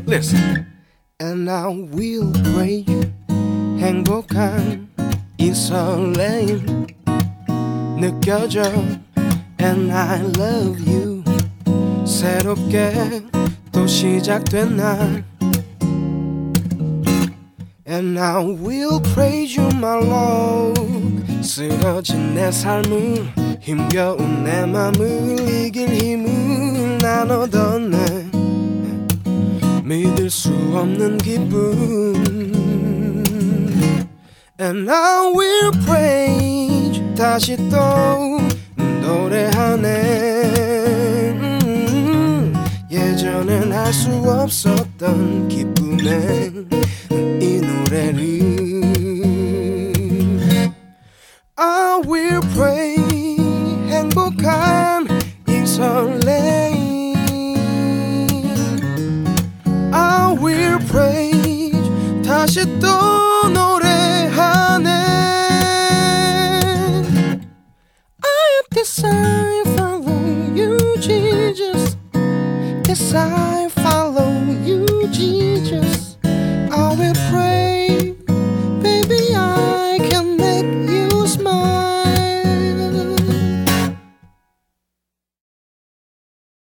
Listen. And I will pray 행복한 이 설레임 느껴져 And I love you 새롭게 또 시작된 날 And I will praise you my Lord 쓰러진 내 삶을 힘겨운 내 맘을 이길 힘을 나눠던 내 믿을 수 없는 기쁨 And I will praise 다시 또 노래하네 예전엔 할 수 없었던 기쁨의 이 노래를 I will pray 행복한 이 설레임 I will praise 다시 또 노래하네 I desire follow you Jesus Yes I follow you Jesus I will pray